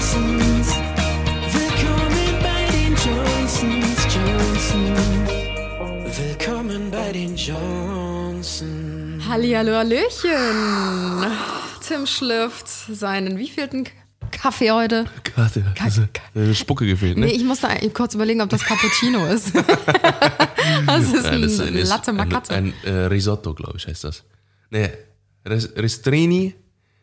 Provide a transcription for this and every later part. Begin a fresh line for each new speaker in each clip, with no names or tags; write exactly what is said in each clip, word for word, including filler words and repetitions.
Johnsons. Willkommen bei den Johnsons, Johnsons. Willkommen bei den Johnsons.
Hallihallo, Hallöchen. Tim schlürft seinen wievielten Kaffee heute?
Kaffee, also, äh, Spucke gefehlt, ne?
Nee, ich musste kurz überlegen, ob das Cappuccino ist. Das ist
Nein, das
ein
ist
Latte Macchiato.
Ein, ein äh, Risotto, glaube ich, heißt das. Nee, Res- Restrini,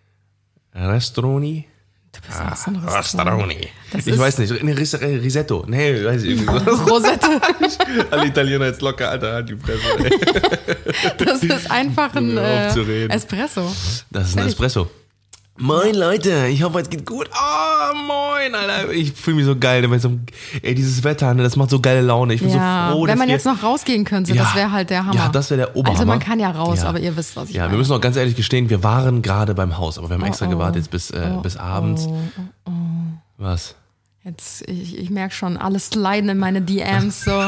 Restroni.
Du bist auch so ein
Ah, Restauroni.
Das
Ich
ist-
weiß nicht, nee, Ris- äh, Risetto. Nee, weiß ich irgendwie so.
Rosette.
Alle Italiener jetzt locker, Alter, halt die Fresse. Ey.
Das ist einfach ein
Hör auf zu
äh,
reden.
Espresso.
Das ist ein Espresso. Moin Leute, ich hoffe, es geht gut. Oh, moin, Alter. Ich fühle mich so geil. Weil so, ey, dieses Wetter, ne, das macht so geile Laune. Ich bin
Ja,
so froh,
wenn
dass
man
wir,
jetzt noch rausgehen könnte,
Ja.
das wäre halt der Hammer.
Ja, das wäre der Oberhammer.
Also man kann ja raus,
Ja.
aber ihr wisst, was ich
Ja,
meine.
wir müssen auch ganz ehrlich gestehen, wir waren gerade beim Haus, aber wir haben extra
oh.
gewartet jetzt bis, äh,
Oh,
bis abends.
oh, oh,
Was?
Jetzt, ich, ich merke schon, alles sliden in meine D Ms so.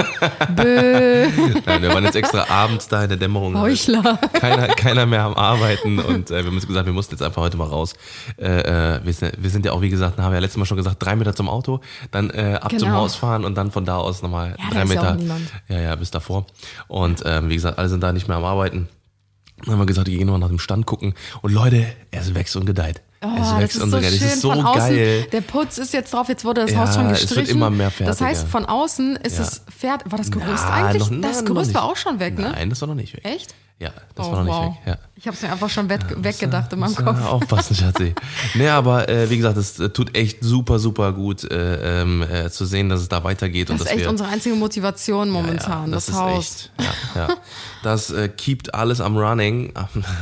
Bö,
Nein, wir waren jetzt extra abends da in der Dämmerung.
Heuchler.
Keiner, keiner mehr am Arbeiten und äh, wir haben uns gesagt, wir mussten jetzt einfach heute mal raus. Äh, äh, wir, sind, wir sind ja auch, wie gesagt, haben wir ja letztes Mal schon gesagt, drei Meter zum Auto, dann äh, ab zum
Genau.
Haus fahren und dann von da aus nochmal
Ja, da
drei
ist ja
Meter.
auch niemand.
Ja, ja, bis davor. Und ähm, wie gesagt, alle sind da nicht mehr am Arbeiten. Dann haben wir gesagt, wir gehen nochmal nach dem Stand gucken. Und Leute, es wächst und gedeiht.
Oh,
es
das
wächst
ist
und
so
gedeiht.
schön
Es ist so
von außen.
geil.
Der Putz ist jetzt drauf, jetzt wurde das
Ja,
Haus schon
es
gestrichen.
wird immer mehr fertig,
Das heißt,
ja.
von außen ist
Ja.
es fertig. War das Gerüst
Na,
eigentlich?
noch-
das
na, noch
Gerüst war
nicht.
auch schon weg, ne?
Nein, das war noch nicht weg.
Echt?
Ja, das
Oh,
war noch nicht
wow.
weg. Ja.
Ich habe es mir einfach schon weg, weggedacht in meinem
Muss ja
Kopf.
Aufpassen, Schatzi. Nee, aber äh, wie gesagt, es äh, tut echt super, super gut äh, ähm, äh, zu sehen, dass es da weitergeht.
Das
und
ist
dass
echt
wir,
unsere einzige Motivation momentan,
ja,
das,
das,
Haus.
ist echt, ja, ja. Das äh, keept alles am Running.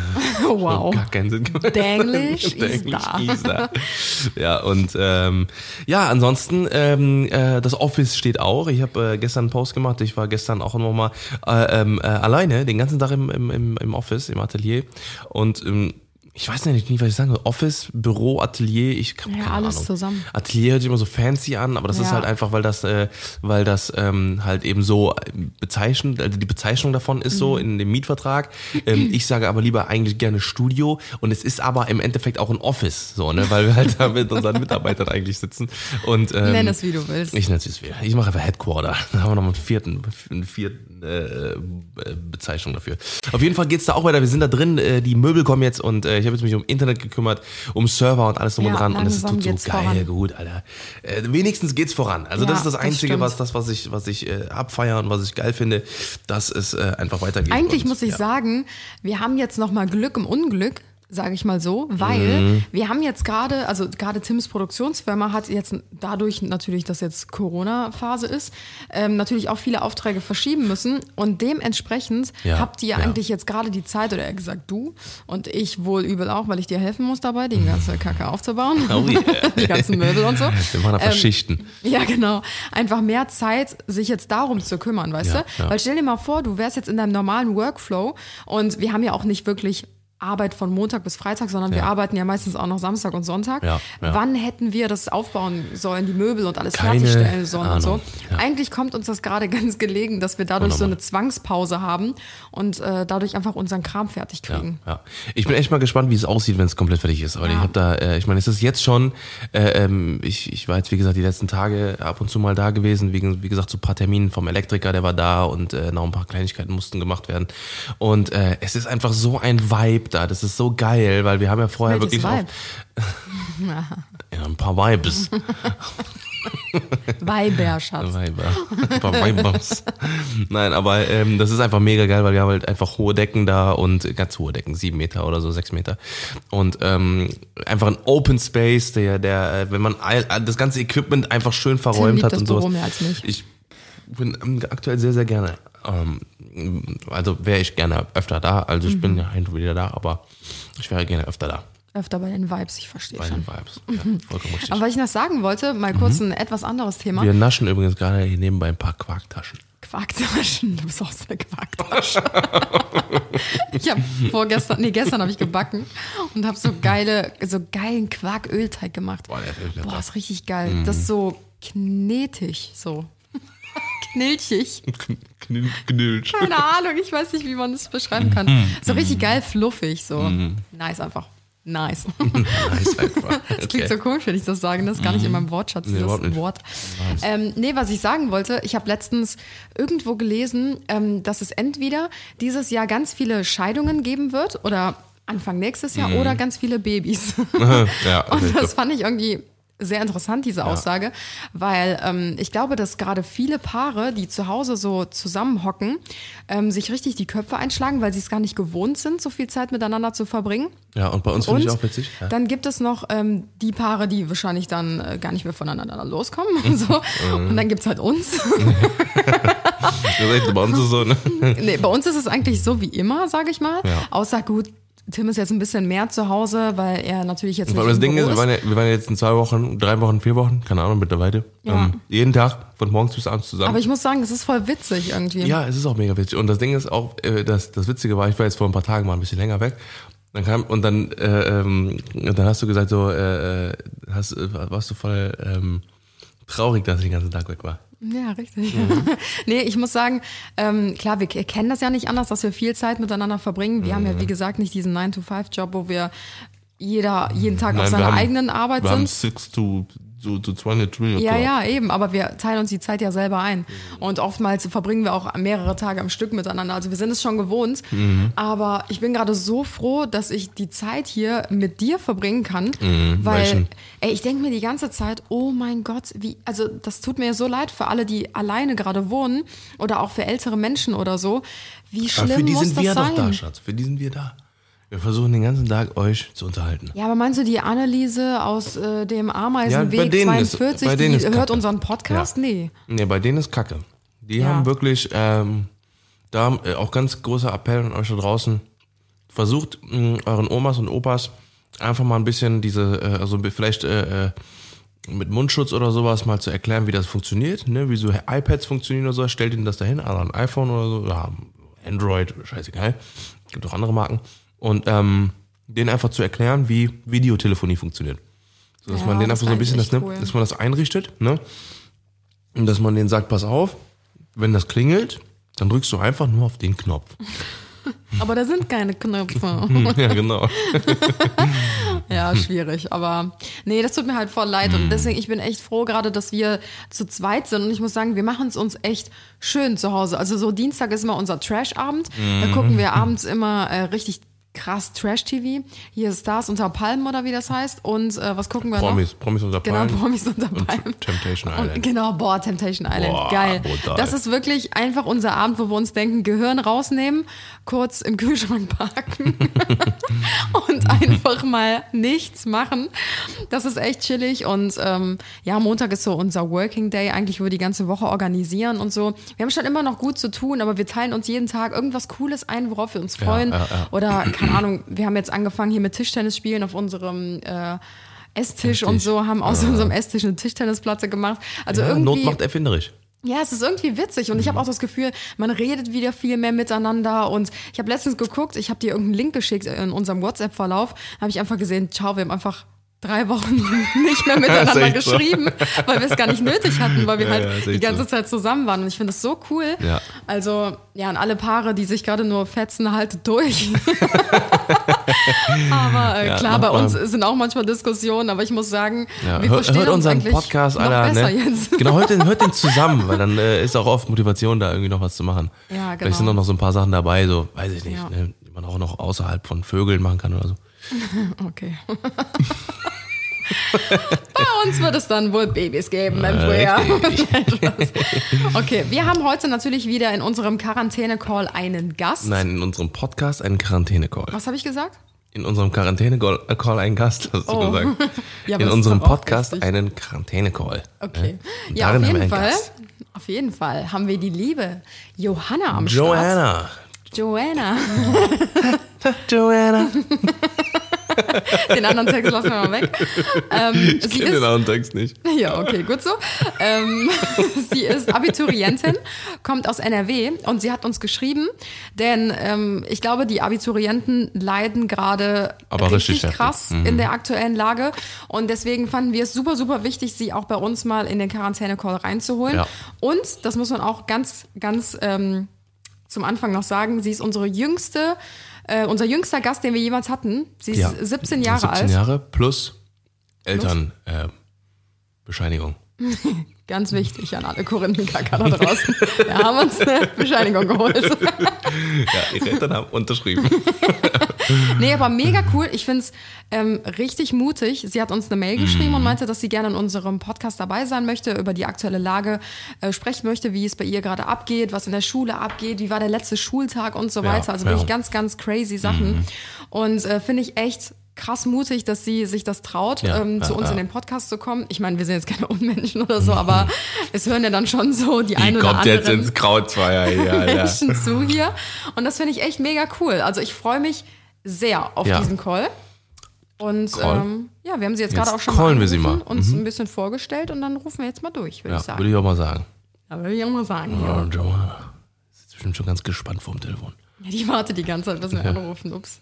Wow.
Gar keinen Sinn gemacht.
Denglisch is
Denglisch
da.
is da. Ja, und ähm, ja, ansonsten, ähm, äh, das Office steht auch. Ich habe äh, gestern einen Post gemacht. Ich war gestern auch nochmal äh, ähm, äh, alleine, den ganzen Tag im, im, im, im Office, im Atelier. Und ähm, ich weiß nicht, was ich sagen soll. Office, Büro, Atelier, ich habe
Ja,
keine
alles
Ahnung.
zusammen.
Atelier hört sich immer so fancy an, aber das
Ja.
ist halt einfach, weil das, äh, weil das ähm, halt eben so bezeichnend, also die Bezeichnung davon ist
Mhm.
so in dem Mietvertrag. Ähm, ich sage aber lieber eigentlich gerne Studio und es ist aber im Endeffekt auch ein Office, so, ne, weil wir halt da mit unseren Mitarbeitern eigentlich sitzen. Und ähm,
Nenn es, wie du willst.
ich nenne es, wie es will. Ich mache einfach Headquarter. Da haben wir noch mal einen vierten, einen vierten äh, Bezeichnung dafür. Auf jeden Fall geht's da auch weiter. Wir sind da drin, äh, die Möbel kommen jetzt und äh, ich habe jetzt mich um Internet gekümmert, um Server und alles drum
Ja,
und dran und es
langsam
tut so
geht's
geil
voran.
gut, Alter. Äh, wenigstens geht's voran. Also
Ja,
das ist das
das
Einzige,
stimmt.
was das, was ich, was ich äh, abfeiere und was ich geil finde, dass es äh, einfach weitergeht.
Eigentlich
und,
muss ich
ja.
sagen, wir haben jetzt noch mal Glück im Unglück, sage ich mal so, weil
Mhm.
wir haben jetzt gerade, also gerade Tims Produktionsfirma hat jetzt dadurch natürlich, dass jetzt Corona-Phase ist, ähm, natürlich auch viele Aufträge verschieben müssen und dementsprechend
Ja,
habt ihr
ja.
eigentlich jetzt gerade die Zeit, oder eher gesagt du und ich wohl übel auch, weil ich dir helfen muss dabei, die ganze Kacke aufzubauen,
Oh yeah.
die ganzen Möbel und so.
Wir machen einfach
Ähm,
Schichten.
Ja, genau. Einfach mehr Zeit, sich jetzt darum zu kümmern, weißt
Ja,
du?
ja.
Weil stell dir mal vor, du wärst jetzt in deinem normalen Workflow und wir haben ja auch nicht wirklich Arbeit von Montag bis Freitag, sondern wir
Ja.
arbeiten ja meistens auch noch Samstag und Sonntag.
Ja, ja.
Wann hätten wir das aufbauen sollen, die Möbel und alles
Keine
fertigstellen sollen und so?
Ahnung, ja.
Eigentlich kommt uns das gerade ganz gelegen, dass wir dadurch so
Wunderbar.
eine Zwangspause haben und äh, dadurch einfach unseren Kram fertig
Ja,
kriegen.
ja. Ich bin echt mal gespannt, wie es aussieht, wenn es komplett fertig ist. Weil
Ja.
ich habe da, äh, ich meine, es ist jetzt schon, äh, ähm, ich, ich war jetzt, wie gesagt, die letzten Tage ab und zu mal da gewesen, wegen, wie gesagt, so ein paar Terminen vom Elektriker, der war da und äh, noch ein paar Kleinigkeiten mussten gemacht werden. Und äh, es ist einfach so ein Vibe da, das ist so geil, weil wir haben ja vorher
Welches
wirklich
Vibe?
Auf, ja, ein paar Vibes.
Weiber, Schatz.
Weiber. Ein paar Weibers. Nein, aber ähm, das ist einfach mega geil, weil wir haben halt einfach hohe Decken da und ganz hohe Decken, sieben Meter oder so, sechs Meter. Und ähm, einfach ein Open Space, der, der, äh, wenn man all, das ganze Equipment einfach schön
Tim
verräumt
liebt
hat
das
und
Büro
sowas.
mehr als mich.
Ich bin ähm, aktuell sehr, sehr gerne. Ähm, also wäre ich gerne öfter da. Also ich
Mhm.
bin ja hin und wieder da, aber ich wäre gerne öfter da.
Öfter bei den Vibes, ich verstehe
Bei
schon.
den Vibes. Ja, vollkommen richtig.
Aber was ich noch sagen wollte, mal kurz ein etwas anderes Thema.
Wir naschen übrigens gerade hier nebenbei ein paar Quarktaschen.
Quarktaschen, du bist auch so eine Quarktasche. Ich habe vorgestern, nee, gestern habe ich gebacken und habe so geile, so geilen Quarkölteig gemacht.
Boah, der ist
Boah, ist richtig geil. Das ist so knetig, so. Knilchig.
Kn- Knilch.
Keine Ahnung, ich weiß nicht, wie man das beschreiben kann. So richtig geil fluffig, so. Nice einfach. Nice.
Nice einfach.
Das klingt so komisch, wenn ich das sage. Das ist gar nicht in meinem Wortschatz,
Nee,
dieses
überhaupt nicht.
Wort.
Nice.
Ähm, nee, was ich sagen wollte, ich habe letztens irgendwo gelesen, ähm, dass es entweder dieses Jahr ganz viele Scheidungen geben wird oder Anfang nächstes Jahr oder ganz viele Babys.
Ja,
Und
okay,
das fand ich irgendwie sehr interessant, diese Aussage, weil ähm, ich glaube, dass gerade viele Paare, die zu Hause so zusammenhocken, ähm, sich richtig die Köpfe einschlagen, weil sie es gar nicht gewohnt sind, so viel Zeit miteinander zu verbringen.
Ja, und bei uns finde ich
Und
auch witzig. Ja.
dann gibt es noch ähm, die Paare, die wahrscheinlich dann äh, gar nicht mehr voneinander loskommen und so. Und dann gibt es halt uns.
Das ist echt bei uns ist so, ne?
Nee, bei uns ist es eigentlich so wie immer, sage ich mal.
Ja.
Außer gut, Tim ist jetzt ein bisschen mehr zu Hause, weil er natürlich jetzt nicht
Weil das
im
Ding
Büro
ist, wir waren, ja, wir waren ja jetzt in zwei Wochen, drei Wochen, vier Wochen, keine Ahnung, mittlerweile.
Ja.
Ähm, jeden Tag, von morgens bis abends zusammen.
Aber ich muss sagen, das ist voll witzig irgendwie.
Ja, es ist auch mega witzig. Und das Ding ist auch, äh, das, das Witzige war, ich war jetzt vor ein paar Tagen mal ein bisschen länger weg. Dann kam, und dann, äh, ähm, dann hast du gesagt, so, äh, hast, äh, warst du voll ähm, traurig, dass ich den ganzen Tag weg war.
Ja, richtig. Nee, ich muss sagen, ähm, klar, wir kennen das ja nicht anders, dass wir viel Zeit miteinander verbringen. Wir haben ja, wie gesagt, nicht diesen nine to five Job, wo wir jeder jeden Tag
Nein,
auf
wir
seiner
haben-
eigenen Arbeit
Wir haben
sind.
six to, to, to twenty-three.
Ja, ja, eben, aber wir teilen uns die Zeit ja selber ein. Und oftmals verbringen wir auch mehrere Tage am Stück miteinander. Also wir sind es schon gewohnt.
Mhm.
Aber ich bin gerade so froh, dass ich die Zeit hier mit dir verbringen kann.
Mhm,
weil,
welchen?
ey, ich denke mir die ganze Zeit, oh mein Gott, wie, also das tut mir so leid für alle, die alleine gerade wohnen oder auch für ältere Menschen oder so. Wie schlimm
Aber für die
muss
sind
das
wir
sein?
doch da, Schatz. Für die sind wir da. Wir versuchen den ganzen Tag euch zu unterhalten.
Ja, aber meinst du, die Anneliese aus äh, dem
Ja, bei
Ameisenweg
denen ist-
zweiundvierzig,
bei denen
die
ist
hört
Kacke.
unseren Podcast?
Ja.
Nee.
Nee, bei denen ist Kacke. Die
Ja.
haben wirklich, ähm, da äh, auch ganz großer Appell an euch da draußen. Versucht mh, euren Omas und Opas einfach mal ein bisschen diese, äh, also vielleicht äh, äh, mit Mundschutz oder sowas mal zu erklären, wie das funktioniert, ne? Wie so iPads funktionieren oder so. Stellt ihnen das dahin, also ein iPhone oder so, ja, Android, scheißegal. Gibt auch andere Marken. Und ähm, denen einfach zu erklären, wie Videotelefonie funktioniert. So, dass
Ja,
man denen
das
einfach so ein
ist
bisschen das,
eigentlich
ne,
cool.
dass man das einrichtet, ne? Und dass man denen sagt, pass auf, wenn das klingelt, dann drückst du einfach nur auf den Knopf.
Aber da sind keine Knöpfe.
Ja, genau.
Ja, schwierig. Aber nee, das tut mir halt voll leid. Und deswegen, ich bin echt froh gerade, dass wir zu zweit sind. Und ich muss sagen, wir machen es uns echt schön zu Hause. Also so Dienstag ist immer unser Trash-Abend. Da gucken wir abends immer äh, richtig krass Trash-T V. Hier ist Stars unter Palmen oder wie das heißt. Und äh, was gucken wir
Promis,
noch?
Promis unter
Genau,
Palmen.
Promis unter
Und
Palmen.
Temptation Island.
Und genau, boah, Temptation Island,
Boah,
geil.
brutal.
Das ist wirklich einfach unser Abend, wo wir uns denken, Gehirn rausnehmen, kurz im Kühlschrank parken und einfach mal nichts machen. Das ist echt chillig und ähm, ja, Montag ist so unser Working Day, eigentlich, wo wir die ganze Woche organisieren und so. Wir haben schon immer noch gut zu tun, aber wir teilen uns jeden Tag irgendwas Cooles ein, worauf wir uns freuen.
ja, ja.
Oder, keine Ahnung, wir haben jetzt angefangen hier mit Tischtennis spielen auf unserem äh, Esstisch und so, haben aus unserem Esstisch eine Tischtennisplatte gemacht. Also
Ja,
irgendwie,
Not macht erfinderisch.
ja, es ist irgendwie witzig und ich habe auch das Gefühl, man redet wieder viel mehr miteinander und ich habe letztens geguckt, ich habe dir irgendeinen Link geschickt in unserem WhatsApp-Verlauf, habe ich einfach gesehen, ciao, wir haben einfach drei Wochen nicht mehr miteinander
Das ist echt so.
geschrieben, weil wir es gar nicht nötig hatten, weil wir
Ja,
halt
ja, ist
die
echt
ganze
so.
Zeit zusammen waren und ich finde das so cool.
Ja.
Also, ja, an alle Paare, die sich gerade nur fetzen, haltet durch. aber äh,
Ja,
klar,
mach
bei uns
mal.
sind auch manchmal Diskussionen, aber ich muss sagen,
Ja,
wir
hört,
verstehen
hört
uns
unseren
eigentlich
Podcast,
noch
Alter.
besser
Ne?
jetzt.
Genau, hört den, hört den zusammen, weil dann äh, ist auch oft Motivation da, irgendwie noch was zu machen.
Ja, genau.
Vielleicht sind auch noch so ein paar Sachen dabei, so, weiß ich nicht,
Ja.
ne, die man auch noch außerhalb von Vögeln machen kann oder so.
Okay. Bei uns wird es dann wohl Babys geben im Frühjahr. Okay, wir haben heute natürlich wieder in unserem Quarantäne-Call einen Gast.
Nein, in unserem Podcast einen Quarantäne-Call.
Was habe ich gesagt?
In unserem Quarantäne-Call einen Gast, hast du
Oh.
gesagt.
Ja, aber
in
ist
unserem
doch auch
Podcast
richtig.
einen Quarantäne-Call.
Okay.
Und
Ja,
darin
auf
haben wir
jeden
einen
Fall.
Gast.
Auf jeden Fall haben wir die liebe Johanna am Start.
Joanna.
Joanna.
Joanna.
Den anderen Text lassen wir mal weg. Ähm,
Ich
sie
kenne den
ist,
anderen Text nicht.
ja, okay, gut so. Ähm, sie ist Abiturientin, kommt aus N R W und sie hat uns geschrieben, denn ähm, ich glaube, die Abiturienten leiden gerade
Aber
richtig,
richtig heftig.
krass
Mhm.
in der aktuellen Lage und deswegen fanden wir es super, super wichtig, sie auch bei uns mal in den Quarantäne-Call reinzuholen.
Ja.
Und, das muss man auch ganz, ganz ähm, zum Anfang noch sagen, sie ist unsere jüngste Äh, unser jüngster Gast, den wir jemals hatten, sie ist
Ja.
siebzehn Jahre
siebzehn
alt.
Jahre plus Elternbescheinigung. Äh,
Ganz wichtig an alle Korinthenkacker da draußen. Wir haben uns eine Bescheinigung geholt.
ja, ihre Eltern haben unterschrieben.
Nee, aber mega cool. Ich finde es ähm, richtig mutig. Sie hat uns eine Mail geschrieben und meinte, dass sie gerne in unserem Podcast dabei sein möchte, über die aktuelle Lage äh, sprechen möchte, wie es bei ihr gerade abgeht, was in der Schule abgeht, wie war der letzte Schultag und so
Ja,
weiter. Also
ja.
wirklich ganz, ganz crazy Sachen. Und äh, finde ich echt krass mutig, dass sie sich das traut,
Ja,
ähm, zu
ja,
uns
ja.
in den Podcast zu kommen. Ich meine, wir sind jetzt keine Unmenschen oder so, aber es hören ja dann schon so die,
Die
ein oder
kommt jetzt
anderen
ins Krautzweier hier, Alter.
Menschen zu hier. Und das finde ich echt mega cool. Also ich freue mich sehr auf
Ja.
diesen Call. Und
Call.
ähm, ja, wir haben sie jetzt,
Jetzt
gerade auch schon
callen
mal
wir sie
angerufen,
mal.
uns ein bisschen vorgestellt und dann rufen wir jetzt mal durch, würde
Ja,
ich sagen.
würde ich auch mal sagen.
Ja, würde ich auch mal sagen.
Ja,
Ja.
und Joanna ist bestimmt schon ganz gespannt vor dem Telefon.
Ja, die wartet die ganze Zeit, bis wir anrufen. Ups.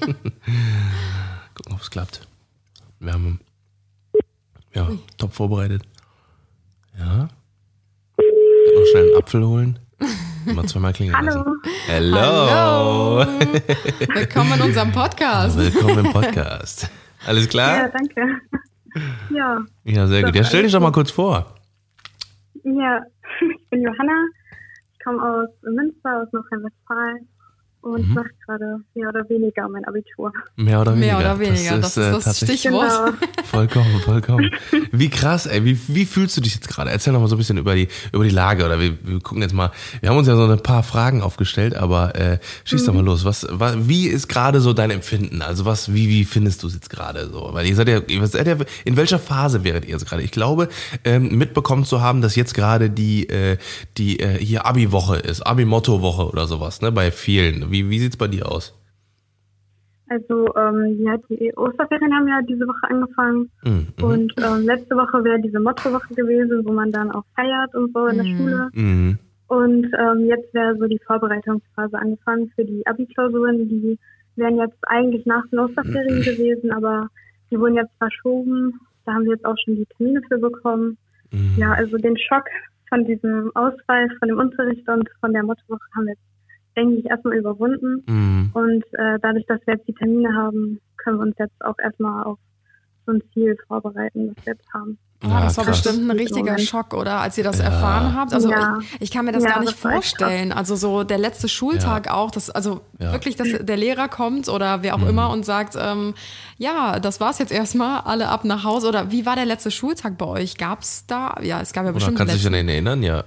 Gucken, ob es klappt. Wir haben ja, top vorbereitet. Ja. Noch schnell einen Apfel holen. Mal zweimal klingeln
Hallo.
lassen. Hello.
Hallo. Willkommen in unserem Podcast.
Willkommen im Podcast. Alles
Ja,
klar?
danke. Ja,
Ja, sehr gut. Ja, stell dich doch mal kurz vor.
ja, ich bin Johanna. Ich komme aus Münster, aus Nordrhein-Westfalen und mache gerade mehr oder weniger mein Abitur.
Mehr oder weniger.
Mehr oder weniger, das ist,
äh,
das
tatsächlich-
Stichwort.
Genau.
Vollkommen, vollkommen. Wie krass, ey. Wie, wie fühlst du dich jetzt gerade? Erzähl noch mal so ein bisschen über die, über die Lage. Oder wir, wir gucken jetzt mal. Wir haben uns ja so ein paar Fragen aufgestellt, aber äh, schieß doch mal los. Was, was, wie ist gerade so dein Empfinden? Also was, wie, wie findest du es jetzt gerade so? Weil ihr seid ja, ihr seid ja, in welcher Phase wäret ihr jetzt gerade? Ich glaube, ähm, mitbekommen zu haben, dass jetzt gerade die, äh, die äh, hier Abi-Woche ist, Abi-Motto-Woche oder sowas, ne? Bei vielen. Wie, wie sieht's bei dir aus?
Also ähm, ja, die Osterferien haben ja diese Woche angefangen
Mhm.
und ähm, letzte Woche wäre diese Mottowoche gewesen, wo man dann auch feiert und so in der Schule.
Mhm.
Und ähm, jetzt wäre so die Vorbereitungsphase angefangen für die Abi-Klausuren. Die wären jetzt eigentlich nach den Osterferien gewesen, aber die wurden jetzt verschoben. Da haben wir jetzt auch schon die Termine für bekommen.
Mhm.
Ja, also den Schock von diesem Ausfall, von dem Unterricht und von der Mottowoche haben wir jetzt, denke ich, erstmal überwunden.
Mhm.
Und äh, dadurch, dass wir jetzt die Termine haben, können wir uns jetzt auch erstmal auf so ein Ziel vorbereiten, das wir jetzt haben.
Oh, das war
krass.
bestimmt ein richtiger
Moment.
Schock, oder? Als ihr das
Ja.
erfahren habt. Also
Ja.
ich, ich kann mir das
Ja,
gar nicht
das war echt
vorstellen. Also so der letzte Schultag auch, dass, also
Ja.
wirklich, dass der Lehrer kommt oder wer auch
Mhm.
immer und sagt, ähm, ja, das war's jetzt erstmal, alle ab nach Hause. Oder wie war der letzte Schultag bei euch? Gab's da? Ja, es gab ja
Oder
bestimmt
kannst du dich
einen
an
letzten.
ihn erinnern? Ja.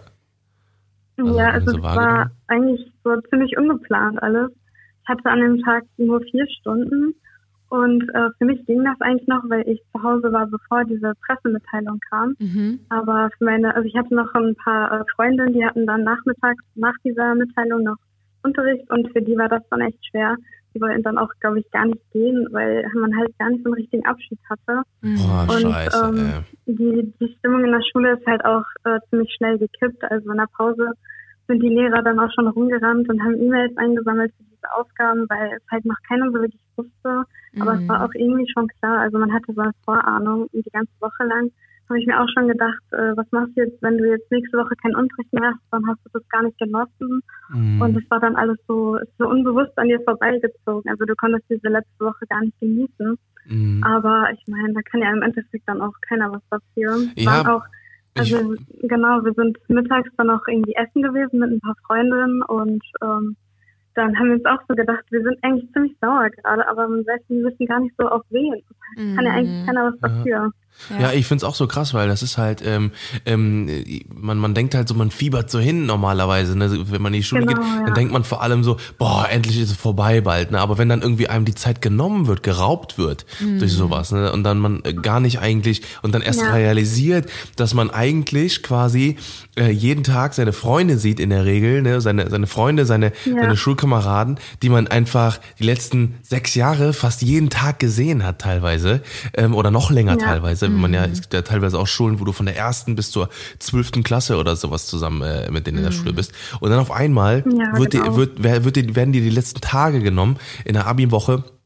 Also,
ja,
wenn
also
du
es
so
war
wahrgenommen?
eigentlich so ziemlich ungeplant alles. Ich hatte an dem Tag nur vier Stunden und äh, für mich ging das eigentlich noch, weil ich zu Hause war, bevor diese Pressemitteilung kam.
Mhm.
Aber für meine, also ich hatte noch ein paar äh, Freundinnen, die hatten dann nachmittags nach dieser Mitteilung noch Unterricht und für die war das dann echt schwer. Die wollten dann auch, glaube ich, gar nicht gehen, weil man halt gar nicht so einen richtigen Abschied hatte.
Boah,
Und
scheiße,
ähm,
ey.
die, die Stimmung in der Schule ist halt auch äh, ziemlich schnell gekippt. Also in der Pause sind die Lehrer dann auch schon rumgerannt und haben E-Mails eingesammelt für diese Aufgaben, weil es halt noch keiner so wirklich wusste. Aber es war auch irgendwie schon klar. Also man hatte so eine Vorahnung und die ganze Woche lang habe ich mir auch schon gedacht, äh, was machst du jetzt, wenn du jetzt nächste Woche keinen Unterricht mehr hast, dann hast du das gar nicht genossen.
Mhm.
Und es war dann alles so, ist so unbewusst an dir vorbeigezogen. Also du konntest diese letzte Woche gar nicht genießen.
Mhm.
Aber ich meine, da kann ja im Endeffekt dann auch keiner was dafür.
Ja,
Waren auch, also genau, wir sind mittags dann auch irgendwie essen gewesen mit ein paar Freundinnen und ähm, dann haben wir uns auch so gedacht, wir sind eigentlich ziemlich sauer gerade, aber wir wissen gar nicht so auf wen.
Mhm.
Kann ja eigentlich keiner was dafür.
Ja, ich find's auch so krass, weil das ist halt, ähm, ähm, man, man denkt halt so, man fiebert so hin normalerweise, ne? Wenn man in die Schule
Genau,
geht, dann
ja.
denkt man vor allem so, boah, endlich ist es vorbei bald, ne? Aber wenn dann irgendwie einem die Zeit genommen wird, geraubt wird durch sowas, ne? Und dann man äh, gar nicht eigentlich, und dann erst
Ja.
realisiert, dass man eigentlich quasi äh, jeden Tag seine Freunde sieht in der Regel, ne? Seine, seine Freunde, seine,
Ja.
seine Schulkameraden, die man einfach die letzten sechs Jahre fast jeden Tag gesehen hat teilweise, ähm, oder noch länger
Ja.
teilweise, wenn man ja, es gibt ja teilweise auch Schulen, wo du von der ersten bis zur zwölften Klasse oder sowas zusammen äh, mit denen in der Schule bist. Und dann auf einmal
Ja,
wird
genau.
dir, wird, wer- wird dir, werden dir die letzten Tage genommen in der Abi-Woche,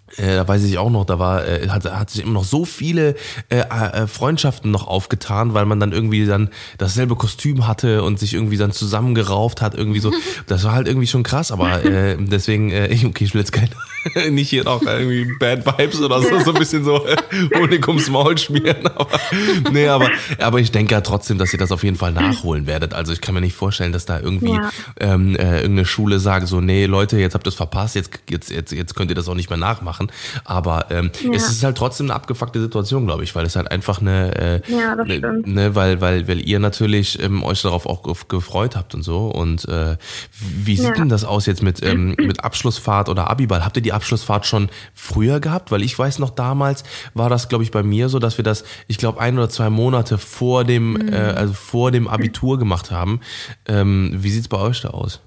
Äh, da weiß ich auch noch, da war, äh, hat, hat sich immer noch so viele äh, äh, Freundschaften noch aufgetan, weil man dann irgendwie dann dasselbe Kostüm hatte und sich irgendwie dann zusammengerauft hat, irgendwie so. Das war halt irgendwie schon krass, aber äh, deswegen, äh, okay, ich will jetzt kein, nicht hier noch irgendwie Bad Vibes oder so, so ein bisschen so äh, Honig ums Maul schmieren, aber nee, aber, aber ich denke ja trotzdem, dass ihr das auf jeden Fall nachholen werdet. Also ich kann mir nicht vorstellen, dass da irgendwie
Ja.
ähm, äh, irgendeine Schule sagt so, nee, Leute, jetzt habt ihr es verpasst, jetzt, jetzt, jetzt, jetzt könnt ihr das auch nicht mehr nachmachen. Aber ähm,
Ja.
es ist halt trotzdem eine abgefuckte Situation, glaube ich, weil es halt einfach eine, äh,
Ja, das
ne,
stimmt.
ne, weil, weil, weil ihr natürlich ähm, euch darauf auch gef- gefreut habt und so. Und äh, wie sieht
Ja.
denn das aus jetzt mit, ähm, mit Abschlussfahrt oder Abiball? Habt ihr die Abschlussfahrt schon früher gehabt? Weil ich weiß noch, damals war das, glaube ich, bei mir so, dass wir das, ich glaube, ein oder zwei Monate vor dem,
Mhm.
äh, also vor dem Abitur gemacht haben. Ähm, wie sieht's bei euch da aus?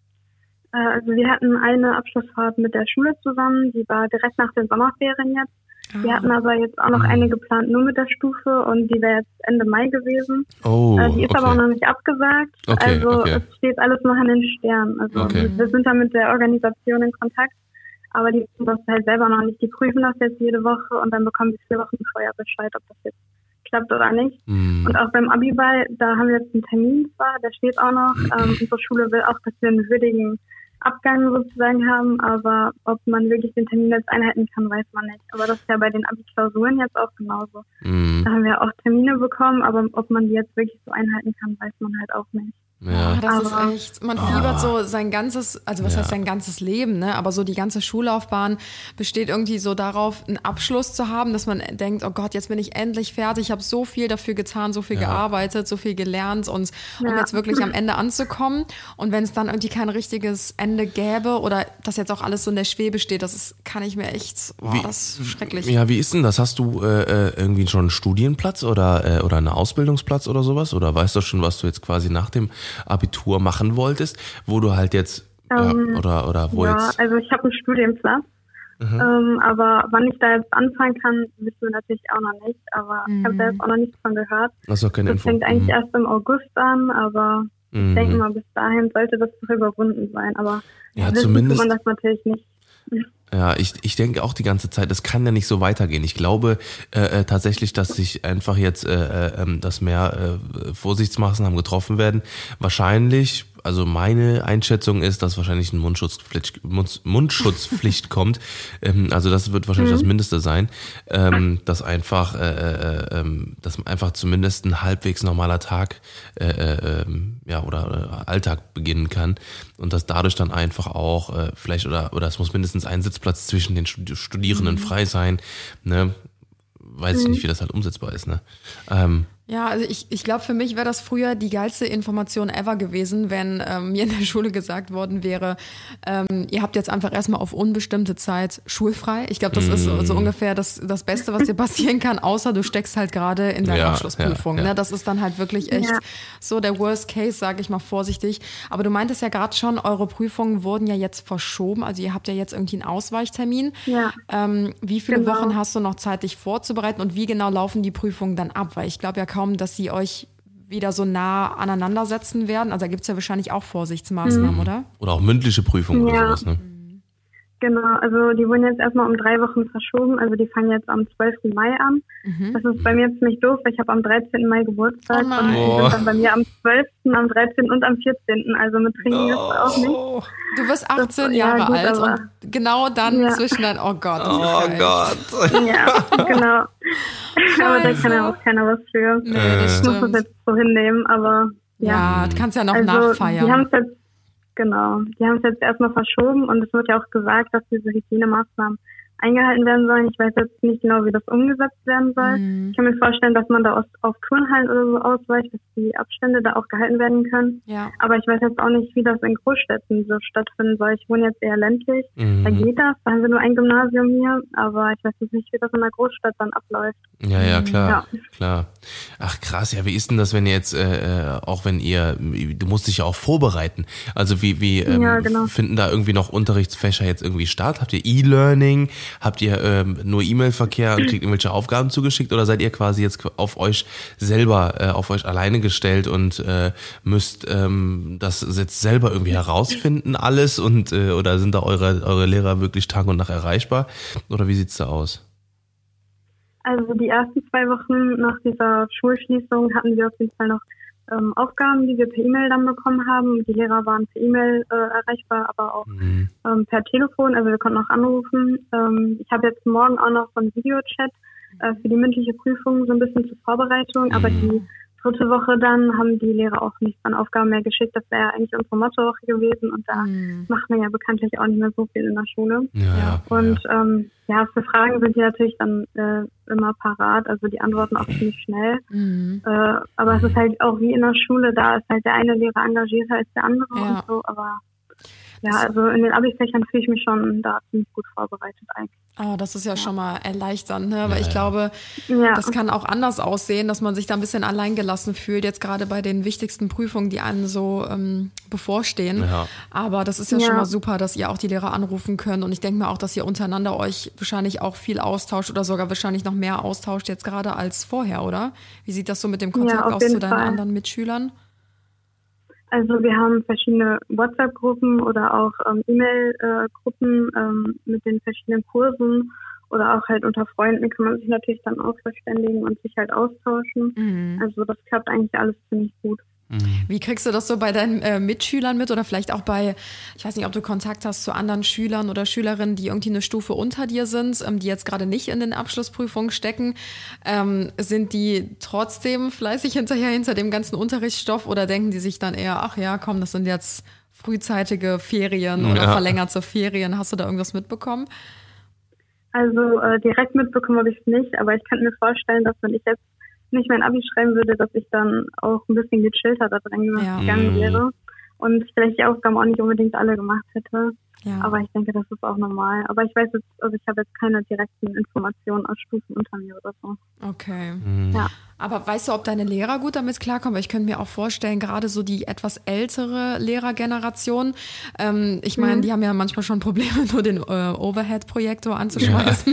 Äh, Also wir hatten eine Abschlussfahrt mit der Schule zusammen, die war direkt nach den Sommerferien jetzt. Wir hatten aber jetzt auch noch eine geplant nur mit der Stufe und die wäre jetzt Ende Mai gewesen.
Oh,
Äh, die ist aber auch
okay.
noch nicht abgesagt.
Okay,
also
okay.
es steht alles noch in den Sternen. Also
Okay.
wir sind da mit der Organisation in Kontakt, aber die wissen das halt selber noch nicht. Die prüfen das jetzt jede Woche und dann bekommen sie vier Wochen vorher Bescheid, ob das jetzt klappt oder nicht.
Hm.
Und auch beim Abiball, da haben wir jetzt einen Termin zwar, der steht auch noch. Ähm, unsere Schule will auch, dass wir einen würdigen Abgang sozusagen haben, aber ob man wirklich den Termin jetzt einhalten kann, weiß man nicht. Aber das ist ja bei den Abi-Klausuren jetzt auch genauso.
Hm.
Da haben wir auch Termine bekommen, aber ob man die jetzt wirklich so einhalten kann, weiß man halt auch nicht.
Ja.
Ah, das
Aber-
ist echt, man fiebert so sein ganzes, also was
Ja.
heißt sein ganzes Leben, ne? Aber so die ganze Schullaufbahn besteht irgendwie so darauf, einen Abschluss zu haben, dass man denkt, oh Gott, jetzt bin ich endlich fertig, ich habe so viel dafür getan, so viel
Ja.
gearbeitet, so viel gelernt und um
Ja.
jetzt wirklich am Ende anzukommen. Und wenn es dann irgendwie kein richtiges Ende gäbe oder das jetzt auch alles so in der Schwebe steht, das ist, kann ich mir echt, boah,
Wie-
das ist schrecklich.
Ja, wie ist denn das? Hast du äh, äh, irgendwie schon einen Studienplatz oder, äh, oder einen Ausbildungsplatz oder sowas? Oder weißt du schon, was du jetzt quasi nach dem Abitur machen wolltest, wo du halt jetzt,
Ähm,
ja, oder, oder wo
ja,
jetzt,
also ich habe einen Studienplatz,
Mhm.
ähm, aber wann ich da jetzt anfangen kann, wissen wir natürlich auch noch nicht. Aber ich habe da jetzt auch noch nichts von gehört.
hast du keine
Das
Info?
fängt eigentlich
Mhm.
erst im August an, aber
Mhm.
ich denke mal, bis dahin sollte das doch überwunden sein. Aber
Ja,
wissen
zumindest-
tut man das natürlich nicht.
Ja, ich, ich denke auch die ganze Zeit, das kann ja nicht so weitergehen. Ich glaube äh, äh, tatsächlich, dass sich einfach jetzt, äh, äh, ähm, dass mehr äh, Vorsichtsmaßnahmen getroffen werden. Wahrscheinlich, also meine Einschätzung ist, dass wahrscheinlich eine Mundschutzpflicht, Mund, Mundschutzpflicht kommt. Ähm, also das wird wahrscheinlich das Mindeste sein, ähm, dass einfach, äh, äh, ähm, dass einfach zumindest ein halbwegs normaler Tag äh, äh, ähm, ja oder äh, Alltag beginnen kann und dass dadurch dann einfach auch äh, vielleicht oder oder es muss mindestens ein Sitzplatz zwischen den Studi- Studierenden frei sein. Ne? Weiß ich nicht, wie das halt umsetzbar ist. Ne? Ähm,
Ja, also ich, ich glaube, für mich wäre das früher die geilste Information ever gewesen, wenn ähm, mir in der Schule gesagt worden wäre, ähm, ihr habt jetzt einfach erstmal auf unbestimmte Zeit schulfrei. Ich glaube, das ist so, so ungefähr das, das Beste, was dir passieren kann, außer du steckst halt gerade in deiner
Ja,
Abschlussprüfung.
ja, ja.
Ne? Das ist dann halt wirklich echt
Ja.
so der Worst Case, sage ich mal vorsichtig. Aber du meintest ja gerade schon, eure Prüfungen wurden ja jetzt verschoben. Also ihr habt ja jetzt irgendwie einen Ausweichtermin.
Ja.
Ähm, wie viele
Genau.
Wochen hast du noch Zeit, dich vorzubereiten und wie genau laufen die Prüfungen dann ab? Weil ich glaube ja kaum, dass sie euch wieder so nah aneinandersetzen werden. Also da gibt es ja wahrscheinlich auch Vorsichtsmaßnahmen,
Mhm.
oder?
oder auch mündliche Prüfungen oder
Ja.
sowas. Ne?
Genau, also die wurden jetzt erstmal um drei Wochen verschoben. Also die fangen jetzt am zwölften Mai an. Das ist bei mir ziemlich doof, weil ich habe am dreizehnten Mai Geburtstag
Oh nein.
und die
Oh.
sind dann bei mir am zwölften, am dreizehnten und am vierzehnten. Also mit Trinken ist auch nicht.
Oh,
Du wirst achtzehn
Das- ja,
Jahre
gut,
alt
aber-
und genau dann
Ja.
zwischen dein, oh Gott. das
oh
ist ja echt-
Gott.
Ja, genau. Aber da kann ja auch keiner was für.
Nee, das
Ich muss das
stimmt.
jetzt so hinnehmen, aber ja.
Ja, du kannst ja noch
Also
nachfeiern.
die haben es jetzt, genau, die haben es jetzt erstmal verschoben und es wird ja auch gesagt, dass diese Hygienemaßnahmen eingehalten werden sollen. Ich weiß jetzt nicht genau, wie das umgesetzt werden soll.
Mhm.
Ich kann mir vorstellen, dass man da aus, auf Turnhallen oder so ausweicht, dass die Abstände da auch gehalten werden können.
Ja.
Aber ich weiß jetzt auch nicht, wie das in Großstädten so stattfinden soll. Ich wohne jetzt eher ländlich.
Mhm.
Da geht das. Da haben wir nur ein Gymnasium hier. Aber ich weiß jetzt nicht, wie das in der Großstadt dann abläuft.
Ja, ja, klar,
Ja.
klar. Ach krass, ja, wie ist denn das, wenn ihr jetzt, äh, auch wenn ihr, du musst dich ja auch vorbereiten, also wie, wie ähm,
Ja, genau.
finden da irgendwie noch Unterrichtsfächer jetzt irgendwie statt? Habt ihr E-Learning? Habt ihr ähm, nur E-Mail-Verkehr und kriegt irgendwelche Aufgaben zugeschickt oder seid ihr quasi jetzt auf euch selber, äh, auf euch alleine gestellt und äh, müsst ähm, das jetzt selber irgendwie herausfinden alles und äh, oder sind da eure, eure Lehrer wirklich Tag und Nacht erreichbar oder wie sieht's da aus?
Also die ersten zwei Wochen nach dieser Schulschließung hatten wir auf jeden Fall noch ähm, Aufgaben, die wir per E-Mail dann bekommen haben. Die Lehrer waren per E-Mail äh, erreichbar, aber auch
Mhm.
ähm, per Telefon. Also wir konnten auch anrufen. Ähm, ich habe jetzt morgen auch noch so einen Videochat äh, für die mündliche Prüfung, so ein bisschen zur Vorbereitung. Aber die dritte Woche dann haben die Lehrer auch nichts an Aufgaben mehr geschickt. Das wäre ja eigentlich unsere Mottowoche gewesen. Und da
Mhm.
macht man ja bekanntlich auch nicht mehr so viel in der Schule.
Ja, ja.
Und ähm, ja, für Fragen sind die natürlich dann äh, immer parat, also die antworten auch ziemlich schnell.
Mhm.
Äh, aber es ist halt auch wie in der Schule, da ist halt der eine Lehrer engagierter als der andere
Ja.
und so, aber ja, also in den Abi-Fächern fühle ich mich schon da ziemlich gut vorbereitet eigentlich.
Oh, das ist ja, schon mal erleichternd, ne? Weil
Ja,
ich
ja.
glaube,
Ja.
das kann auch anders aussehen, dass man sich da ein bisschen alleingelassen fühlt, jetzt gerade bei den wichtigsten Prüfungen, die einem so ähm, bevorstehen.
Ja.
Aber das ist ja,
Ja.
schon mal super, dass ihr auch die Lehrer anrufen könnt. Und ich denke mir auch, dass ihr untereinander euch wahrscheinlich auch viel austauscht oder sogar wahrscheinlich noch mehr austauscht jetzt gerade als vorher, oder? Wie sieht das so mit dem Kontakt
auf
aus zu
jeden
deinen
Fall.
anderen Mitschülern?
Also wir haben verschiedene WhatsApp-Gruppen oder auch ähm, E-Mail-Gruppen ähm, mit den verschiedenen Kursen oder auch halt unter Freunden kann man sich natürlich dann auch verständigen und sich halt austauschen.
Mhm.
Also das klappt eigentlich alles ziemlich gut.
Wie kriegst du das so bei deinen äh, Mitschülern mit oder vielleicht auch bei, ich weiß nicht, ob du Kontakt hast zu anderen Schülern oder Schülerinnen, die irgendwie eine Stufe unter dir sind, ähm, die jetzt gerade nicht in den Abschlussprüfungen stecken. Ähm, sind die trotzdem fleißig hinterher hinter dem ganzen Unterrichtsstoff oder denken die sich dann eher, ach ja, komm, das sind jetzt frühzeitige Ferien oder
Ja.
verlängerte Ferien. Hast du da irgendwas mitbekommen?
Also äh, direkt mitbekommen habe ich es nicht, aber ich könnte mir vorstellen, dass wenn ich jetzt nicht mein Abi schreiben würde, dass ich dann auch ein bisschen gechillter da dran
Ja.
gegangen
Mhm.
wäre und vielleicht die Aufgaben auch nicht unbedingt alle gemacht hätte.
Ja.
Aber ich denke, das ist auch normal. Aber ich weiß jetzt, also ich habe jetzt keine direkten Informationen aus Stufen unter mir oder so.
Okay.
Ja.
Aber weißt du, ob deine Lehrer gut damit klarkommen? Weil ich könnte mir auch vorstellen, gerade so die etwas ältere Lehrergeneration, ähm, ich meine,
Mhm.
die haben ja manchmal schon Probleme, nur den äh, Overhead-Projektor anzuschmeißen,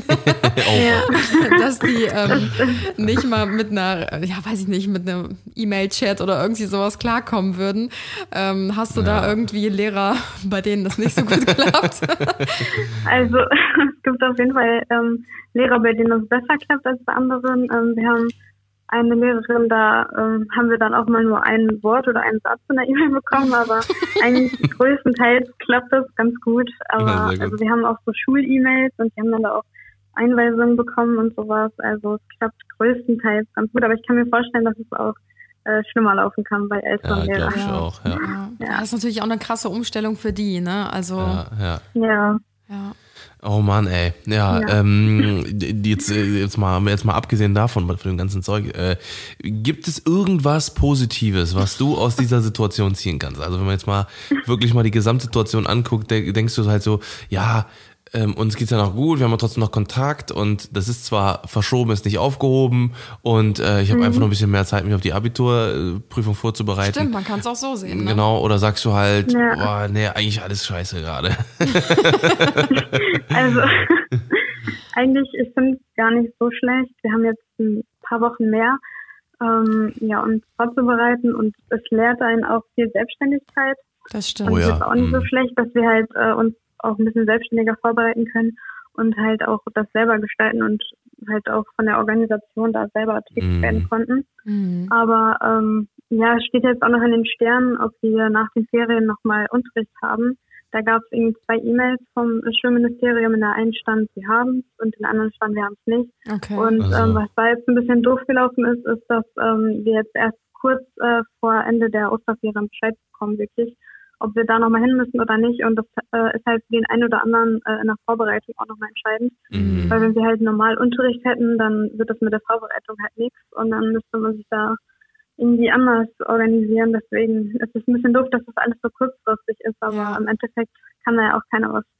Ja.
dass die ähm, nicht mal mit einer, ja weiß ich nicht, mit einem E-Mail-Chat oder irgendwie sowas klarkommen würden. Ähm, hast du da
Ja.
irgendwie Lehrer, bei denen das nicht so gut klappt?
Also es gibt auf jeden Fall ähm, Lehrer, bei denen es besser klappt als bei anderen. Ähm, wir haben eine Lehrerin, da ähm, haben wir dann auch mal nur ein Wort oder einen Satz in der E-Mail bekommen, aber eigentlich größtenteils klappt das ganz gut. Aber
Ja, sehr gut.
also wir haben auch so Schul-E-Mails und die haben dann da auch Einweisungen bekommen und sowas. Also es klappt größtenteils ganz gut, aber ich kann mir vorstellen, dass es auch äh, schlimmer laufen kann bei älteren
Ja,
Lehrern.
glaube ich auch. Ja.
Ja.
Ja.
Das ist natürlich auch eine krasse Umstellung für die, ne? Also,
Ja, ja.
Ja.
ja.
Oh Mann, ey. Ja,
Ja.
ähm, die- jetzt, äh, jetzt mal, jetzt mal abgesehen davon, von dem ganzen Zeug, äh, gibt es irgendwas Positives, was du aus dieser Situation ziehen kannst? Also wenn man jetzt mal wirklich mal die Gesamtsituation anguckt, de- denkst du halt so, ja, ähm, uns geht's ja noch gut, wir haben ja trotzdem noch Kontakt und das ist zwar verschoben, ist nicht aufgehoben und äh, ich habe einfach nur ein bisschen mehr Zeit, mich auf die Abiturprüfung vorzubereiten.
Stimmt, man kann es auch so sehen. Ne?
Genau, oder sagst du halt,
Ja.
boah, nee, eigentlich alles scheiße gerade.
Also eigentlich, ich finde es gar nicht so schlecht. Wir haben jetzt ein paar Wochen mehr, ähm, ja, uns vorzubereiten und es lehrt einen auch viel Selbstständigkeit.
Das stimmt.
Und
Oh
es
ja,
ist auch nicht so
mhm.
schlecht, dass wir halt äh, uns auch ein bisschen selbstständiger vorbereiten können und halt auch das selber gestalten und halt auch von der Organisation da selber tätig
Mhm.
werden konnten.
Mhm.
Aber ähm, ja, es steht jetzt auch noch in den Sternen, ob wir nach den Ferien nochmal Unterricht haben. Da gab es irgendwie zwei E-Mails vom Schulministerium. In der einen stand, wir haben es und in der anderen stand, wir haben es nicht.
Okay.
Und
Also.
ähm, was da jetzt ein bisschen doof gelaufen ist, ist, dass ähm, wir jetzt erst kurz äh, vor Ende der Osterferien Bescheid bekommen, wirklich, ob wir da nochmal hin müssen oder nicht. Und das äh, ist halt für den einen oder anderen äh, in der Vorbereitung auch nochmal entscheidend.
Mhm.
Weil wenn wir halt normal Unterricht hätten, dann wird das mit der Vorbereitung halt nichts und dann müsste man sich da irgendwie anders organisieren. Deswegen ist es ein bisschen doof, dass das alles so kurzfristig ist, aber
Ja.
im Endeffekt kann da ja auch keiner was für.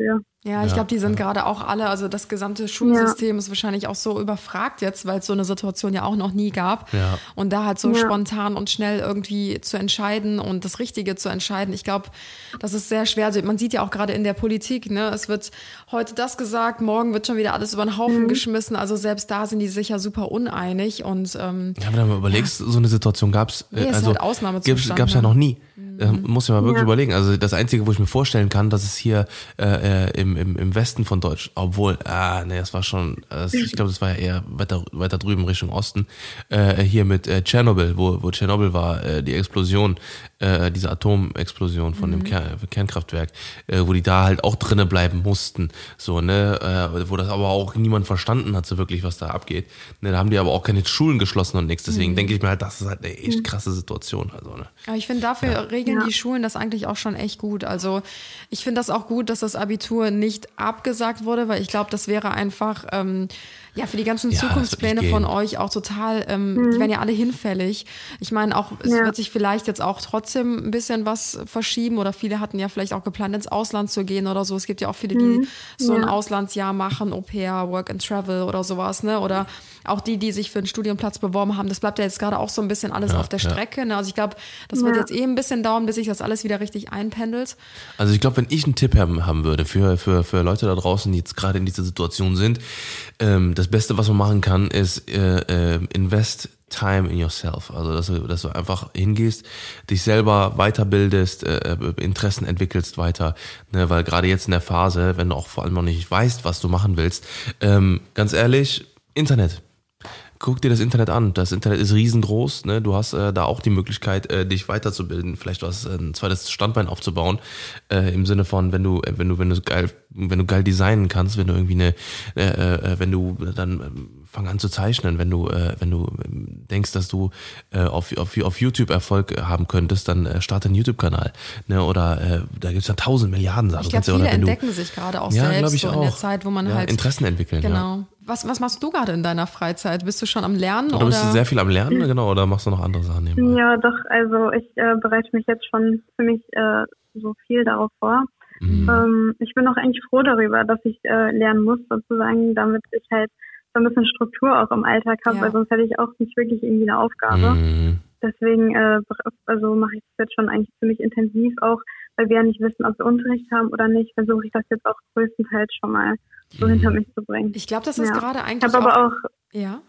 Ja, ich
Ja,
glaube, die sind gerade auch alle, also das gesamte Schulsystem ja. ist wahrscheinlich auch so überfragt jetzt, weil es so eine Situation ja auch noch nie gab.
Ja.
Und da halt so
Ja.
spontan und schnell irgendwie zu entscheiden und das Richtige zu entscheiden. Ich glaube, das ist sehr schwer. Also man sieht ja auch gerade in der Politik, ne, es wird heute das gesagt, morgen wird schon wieder alles über den Haufen mhm. geschmissen. Also selbst da sind die sich ja super uneinig. Und ähm,
ja, wenn du mal überlegst, ja. so eine Situation gab es,
nee,
also
halt Ausnahmezustand,
gab es ja
ne?
noch nie. Mhm. Muss ich mal wirklich
ja.
überlegen. Also das Einzige, wo ich mir vorstellen kann, dass es hier äh, im, im, im Westen von Deutsch, obwohl, ah, nee, das war schon, das, ich glaube, das war ja eher weiter, weiter drüben Richtung Osten, äh, hier mit äh, Tschernobyl, wo, wo Tschernobyl war, äh, die Explosion, äh, diese Atomexplosion von mhm. dem Ker- Kernkraftwerk, äh, wo die da halt auch drinne bleiben mussten, so, ne, äh, wo das aber auch niemand verstanden hat, so wirklich, was da abgeht. Ne, da haben die aber auch keine Schulen geschlossen und nichts, deswegen mhm. denke ich mir halt, das ist halt eine echt krasse Situation, also, ne.
Aber ich finde, dafür ja. regeln ja. die Schulen das eigentlich auch schon echt gut. Also ich finde das auch gut, dass das Abitur nicht abgesagt wurde, weil ich glaube, das wäre einfach ähm, ja für die ganzen
ja,
Zukunftspläne von euch auch total, ähm, mhm. die wären ja alle hinfällig. Ich meine auch, es ja. wird sich vielleicht jetzt auch trotzdem ein bisschen was verschieben oder viele hatten ja vielleicht auch geplant, ins Ausland zu gehen oder so. Es gibt ja auch viele, die mhm. so ein ja. Auslandsjahr machen, Au-pair, Work and Travel oder sowas, ne? Oder auch die, die sich für einen Studienplatz beworben haben. Das bleibt ja jetzt gerade auch so ein bisschen alles ja, auf der Strecke. Ne? Also ich glaube, das wird ja. jetzt eh ein bisschen dauern, bis sich das alles wieder richtig einpendelt.
Also ich glaube, wenn ich einen Tipp haben, haben würde für, für, für Leute da draußen, die jetzt gerade in dieser Situation sind, ähm, das Beste, was man machen kann, ist äh, äh, invest time in yourself. Also dass du, dass du einfach hingehst, dich selber weiterbildest, äh, Interessen entwickelst weiter. Ne? Weil gerade jetzt in der Phase, wenn du auch vor allem noch nicht weißt, was du machen willst, ähm, ganz ehrlich, Internet. Guck dir das Internet an. Das Internet ist riesengroß. Ne? Du hast äh, da auch die Möglichkeit, äh, dich weiterzubilden, vielleicht was ein zweites Standbein aufzubauen. Äh, Im Sinne von, wenn du, wenn du, wenn du geil, wenn du geil designen kannst, wenn du irgendwie eine, äh, äh, wenn du dann äh, fang an zu zeichnen, wenn du, äh, wenn du denkst, dass du äh, auf, auf, auf YouTube Erfolg haben könntest, dann äh, starte einen YouTube-Kanal. Ne? Oder äh, da gibt es ja tausend Milliarden Sachen.
Ich glaube, viele
oder wenn
entdecken
du,
sich gerade auch
ja,
selbst
ich
so
auch.
in der Zeit, wo man
ja,
halt
Interessen entwickeln.
Genau.
Ja.
Was, was machst du gerade in deiner Freizeit? Bist du schon am Lernen?
Oder
oder
bist du sehr viel am Lernen, genau, oder machst du noch andere Sachen nebenbei?
Ja, doch, also ich äh, bereite mich jetzt schon ziemlich äh, so viel darauf vor. Mhm. Ähm, ich bin auch eigentlich froh darüber, dass ich äh, lernen muss, sozusagen, damit ich halt so ein bisschen Struktur auch im Alltag habe, ja. weil sonst hätte ich auch nicht wirklich irgendwie eine Aufgabe. Mhm. Deswegen äh, also mache ich das jetzt schon eigentlich ziemlich intensiv auch, weil wir ja nicht wissen, ob wir Unterricht haben oder nicht, versuche ich das jetzt auch größtenteils schon mal so mhm. hinter mich zu bringen.
Ich glaube, das ist ja. gerade eigentlich
ich habe aber auch,
auch ja.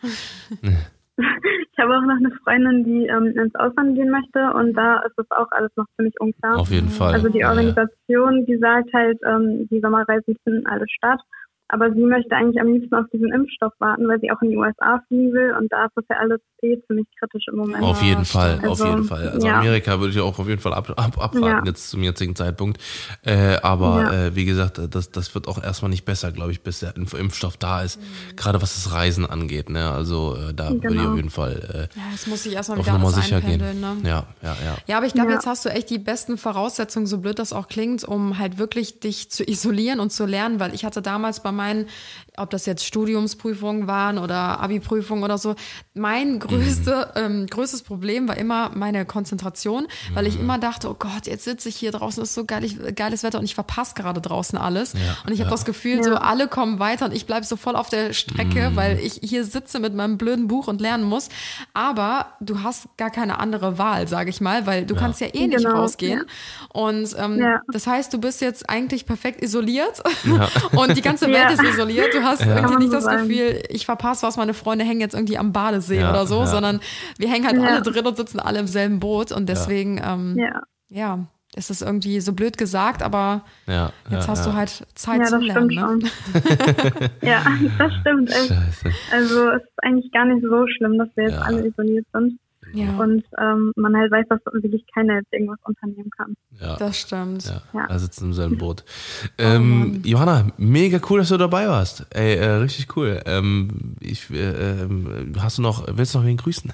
ich habe auch noch eine Freundin, die ähm, ins Ausland gehen möchte und da ist das auch alles noch ziemlich unklar.
Auf jeden Fall.
Also die Organisation, die sagt halt, ähm, die Sommerreisen finden alle statt. Aber sie möchte eigentlich am liebsten auf diesen Impfstoff warten, weil sie auch in die U S A fliegen will und da ist das ja alles eh ziemlich kritisch im Moment.
Auf jeden Fall,
also,
auf jeden Fall. Also
ja.
Amerika würde ich auch auf jeden Fall ab, ab, abwarten
ja.
jetzt zum jetzigen Zeitpunkt. Äh, aber
ja.
äh, wie gesagt, das, das wird auch erstmal nicht besser, glaube ich, bis der Impfstoff da ist. Mhm. Gerade was das Reisen angeht. Ne? Also äh, da
genau.
würde ich auf jeden Fall äh,
ja, das muss ich erstmal
auf
wieder
Nummer
alles
sicher gehen.
Ne?
Ja, ja, ja.
Ja, aber ich glaube,
ja.
jetzt hast du echt die besten Voraussetzungen, so blöd das auch klingt, um halt wirklich dich zu isolieren und zu lernen, weil ich hatte damals bei meinen, ob das jetzt Studiumsprüfungen waren oder Abi-Prüfungen oder so, mein größte, mhm. ähm, größtes Problem war immer meine Konzentration, weil ich immer dachte, oh Gott, jetzt sitze ich hier draußen, ist so geil, ich, geiles Wetter und ich verpasse gerade draußen alles.
Ja,
und ich
ja.
habe das Gefühl,
ja.
so alle kommen weiter und ich bleibe so voll auf der Strecke, mhm. weil ich hier sitze mit meinem blöden Buch und lernen muss. Aber du hast gar keine andere Wahl, sage ich mal, weil du ja. kannst ja eh nicht
genau.
rausgehen. Ja. Und ähm, ja. das heißt, du bist jetzt eigentlich perfekt isoliert ja. und die ganze Welt
ja.
ist isoliert. Du hast
ja.
irgendwie nicht das
sein.
Gefühl, ich verpasse was, meine Freunde hängen jetzt irgendwie am Badesee
ja.
oder so,
ja.
sondern wir hängen halt
ja.
alle drin und sitzen alle im selben Boot und deswegen, ja, ähm,
ja.
ja ist es irgendwie so blöd gesagt, aber
ja,
jetzt
ja,
hast
ja.
du halt Zeit
ja,
zum Lernen.
Stimmt
Ne?
ja, das stimmt.
Scheiße.
Also es ist eigentlich gar nicht so schlimm, dass wir jetzt
ja.
alle isoliert sind.
Ja.
Und ähm, man halt weiß, dass wirklich keiner jetzt irgendwas unternehmen kann.
Ja.
Das stimmt.
Ja,
ja.
wir sitzen im selben Boot. ähm, oh Johanna, mega cool, dass du dabei warst. Ey, äh, richtig cool. Ähm, ich, äh, äh, hast du noch, willst du noch wen grüßen?